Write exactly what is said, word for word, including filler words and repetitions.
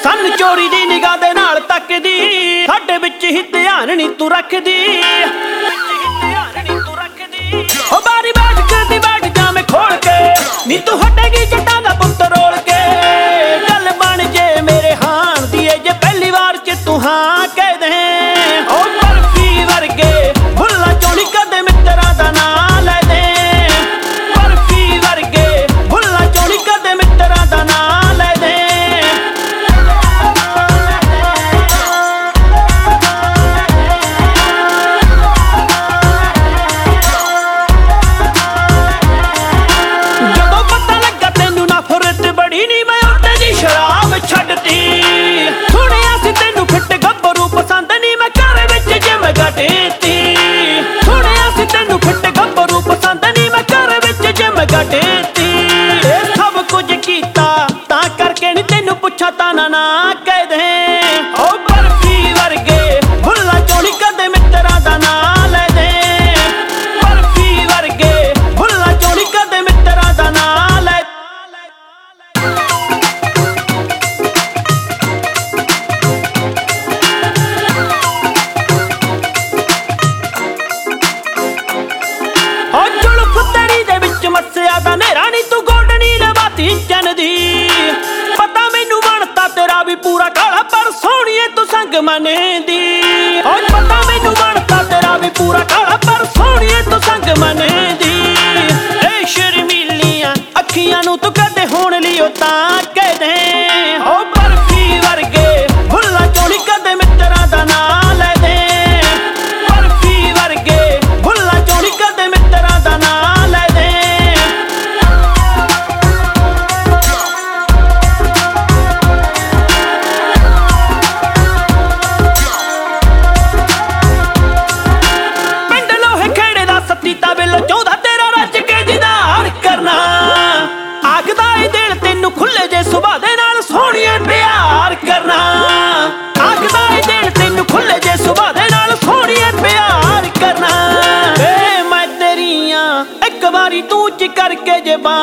ਸਾਨੂੰ ਚੋਰੀ ਦੀ ਨਿਗਾਹ ਦੇ ਨਾਲ ਤੱਕਦੀ, ਸਾਡੇ ਵਿੱਚ ਹੀ ਧਿਆਨ ਨੀ ਤੂੰ ਰੱਖਦੀ। ਉਹ ਬਾਰੀ ਬੈਠ ਕੇ ਦੀ ਬੈਠ ਜਾਵੇਂ ਖੋਲ ਕੇ, ਨੀ ਤੂੰ ਹਟੇਗੀ ਜੱਟਾਂ ਦਾ ਪੁੱਤ ਰੋਲ ਕੇ। ਗੱਲ ਬਣ ਜੇ ਮੇਰੇ ਹਾਣ ਦੀ ਏ, ਜੇ ਪਹਿਲੀ ਵਾਰ ਚ ਤੂੰ ਹਾਂ ਕਹਿ ਦੇ। ਉਹ ਬਰਫੀ ਵਰਗੇ ਭੁੱਲਾਂ ਚੋਂ ਨੀ ਕਦੇ ਮਿੱਤਰਾਂ ਦਾ ਨਾਂ ਲੈ ਦੇ। ਬਰਫੀ ਵਰਗੇ ਭੁੱਲਾਂ ਚੋਂ ਨੀ ਕਦੇ ਮਿੱਤਰਾਂ ਦਾ ਨਾਂ ਲੈ ਦੇ। ਜਦੋਂ ਪਤਾ ਲੱਗਾ ਤੈਨੂੰ ਨਫ਼ਰਤ ਬੜੀ ਨੀ, ਮੈਂ ਉੱਤੇ ਦੀ ਸ਼ਰਾਬ ਛੱਡਤੀ। ਸੁਣਿਆ ਸੀ ਤੈਨੂੰ ਫਿੱਟ ਗੱਭਰੂ ਪਸੰਦ ਨੀ, ਮੈਂ ਘਰ ਵਿੱਚ ਜਿਮ ਗੱਡਤੀ। ਸੁਣਿਆ ਸੀ ਤੈਨੂੰ ਫਿੱਟ ਗੱਭਰੂ ਪਸੰਦ ਨੀ, ਮੈਂ ਘਰ ਵਿੱਚ ਜਿਮ ਗੱਡਤੀ। ਇਹ ਸਭ ਕੁਝ ਕੀਤਾ ਤਾਂ ਕਰਕੇ ਨੀ ਤੈਨੂੰ ਪੁੱਛਾਂ ਤਾਂ ਨਾ ਨਾ ਕਹਿ ਦੇ। ਉਹ ਬਰਫੀ ਵਰਗੇ ਭੁੱਲਾਂ ਚੋਂ ਨੀ ਕਦੇ ਮਿੱਤਰਾਂ ਦਾ ਨਾਂ ਲੈ ਦੇ। ਬਰਫੀ ਵਰਗੇ ਭੁੱਲਾਂ ਚੋਂ ਨੀ ਕਦੇ ਮਿੱਤਰਾਂ ਦਾ ਨਾਂ ਲੈ। ਉਹ ਜ਼ੁਲਫ ਤੇਰੀ ਦੇ ਵਿੱਚ ਮੱਸਿਆ ਦਾ ਨੇਰਾ ਨੀ, ਤੂੰ ਗੋਡਣੀ ਲਵਾਤੀ ਚੰਨ ਦੀ। ਪਤਾ ਮੈਨੂੰ ਬਣਤਾ ਤੇਰਾ ਵੀ ਪੂਰਾ ਕਾਲਾ, ਪਰ ਸੋਹਣੀਏ ਤੂੰ ਸੰਗ ਮੰਨਦੀ। ਉਹ ਪਤਾ ਮੈਨੂੰ ਬਣਤਾ ਤੇਰਾ ਵੀ ਪੂਰਾ ਕਾਲਾ, ਪਰ ਸੋਹਣੀਏ ਤੂੰ ਸੰਗ ਮੰਨਦੀ। ਏ ਸ਼ਰਮੀਲੀਆਂ ਅੱਖੀਆਂ ਨੂੰ ਤੂੰ ਕਦੇ ਹੋਣ ਲਿਓ ਤਾਂ ਕਹਿ ਦੇ। ਉਹ ਬਰਫੀ ਵਰਗੇ ਭੁੱਲਾਂ ਚੋਂ ਨੀ ਕਦੇ ਮਿੱਤਰਾਂ ਦਾ ਨਾਂ ਲੈ ਦੇ। ਬਰਫੀ ਵਰਗੇ ਭੁੱਲਾਂ ਚੋਂ ਨੀ ਕਦੇ ਮਿੱਤਰਾਂ ਦਾ ਨਾਂ ਲੈ ਦੇ। ਪਿੰਡ ਲੋਹੇ ਖੇੜੇ ਦਾ ਸੱਤੀ ਤਾਬਿਲ ਚਾਹੁੰਦਾ ਤੇਰਾ ਰੱਜ ਕੇ ਦੀਦਾਰ ਕਰਨਾ। ਆਖਦਾ ਏ ਦਿਲ ਤੈਨੂੰ ਖੁੱਲੇ ਜੇ ਸੁਭਾਅ ਦੇ ਨਾਲ ਸੋਹਣੀਏ ਪਿਆਰ ਕਰਨਾ। ਆਖਦਾ ਏ ਦਿਲ ਤੈਨੂੰ ਖੁੱਲੇ ਜੇ ਸੁਭਾਅ ਦੇ ਨਾਲ ਸੋਹਣੀਏ ਪਿਆਰ ਕਰਨਾ। ਵੇ ਮੈਂ ਤੇਰੀਆਂ ਇੱਕ ਵਾਰੀ ਤੂੰ ਚ ਕਰਕੇ ਜੇ ਬਾਂਹ